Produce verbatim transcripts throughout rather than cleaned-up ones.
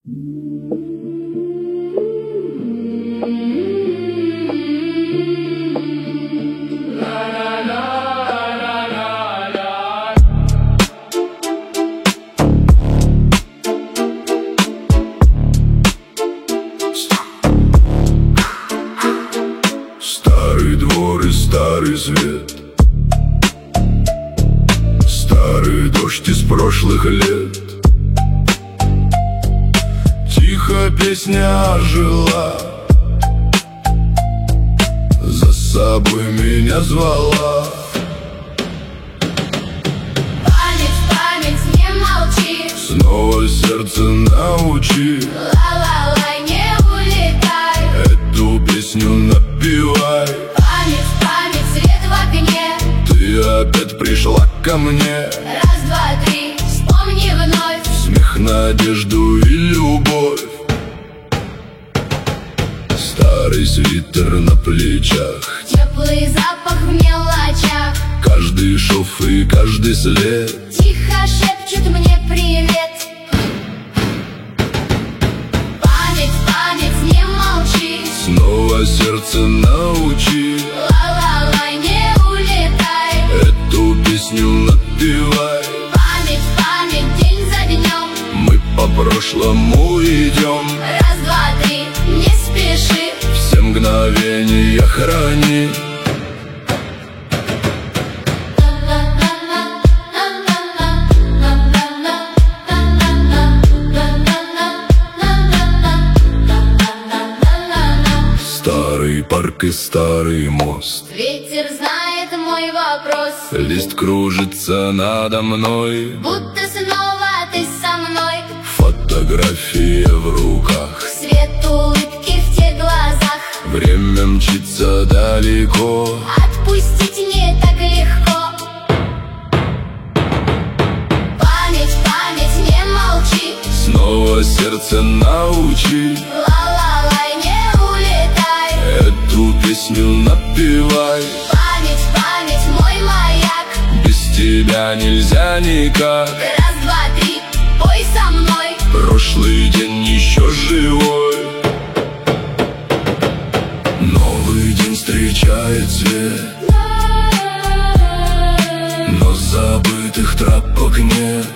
Старый двор и старый свет, старый дождь из прошлых лет. Тихо песня ожила, за собой меня звала. Память, память, не молчи, Снова сердце научи, ла-ла-лай, не улетай. эту песню напевай. Память, память, свет в окне, Ты опять пришла ко мне. раз, два, три, вспомни вновь. Смех, надежду и любовь. Старый свитер на плечах, Теплый запах в мелочах, каждый шов и каждый след. тихо шепчут мне привет. Память, память, не молчи, Снова сердце научи, ла-ла-лай, не улетай. эту песню напевай. Память, память, день за днем, Мы по прошлому идем, раз, два, три, не спеши. все мгновения храни. Старый парк и старый мост, Ветер знает мой вопрос, лист кружится надо мной. будто снова ты со мной. Фотография в руках, Свет улыбки в тех глазах, время мчится далеко. отпустить не так легко. Память, память, не молчи, Снова сердце научи, ла-ла-лай, не улетай. эту песню напевай. Память, память, мой маяк, Без тебя нельзя никак. раз, два, три, пой со мной. Прошлый день еще живой, новый день встречает свет, но забытых тропок нет.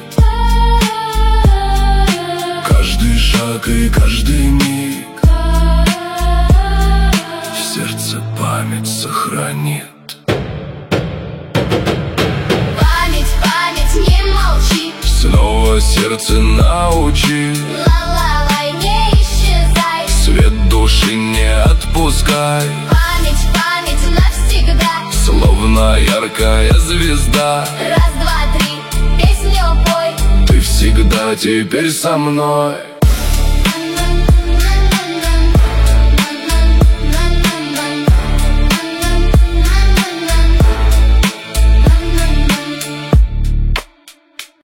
Каждый шаг и каждый миг в сердце память сохранит. Память, память, не молчи, Снова сердце научи, ла-ла-лай, не исчезай. свет души не отпускай. Память, память, навсегда, Словно яркая звезда, раз, два, три, песню пой. ты всегда теперь со мной.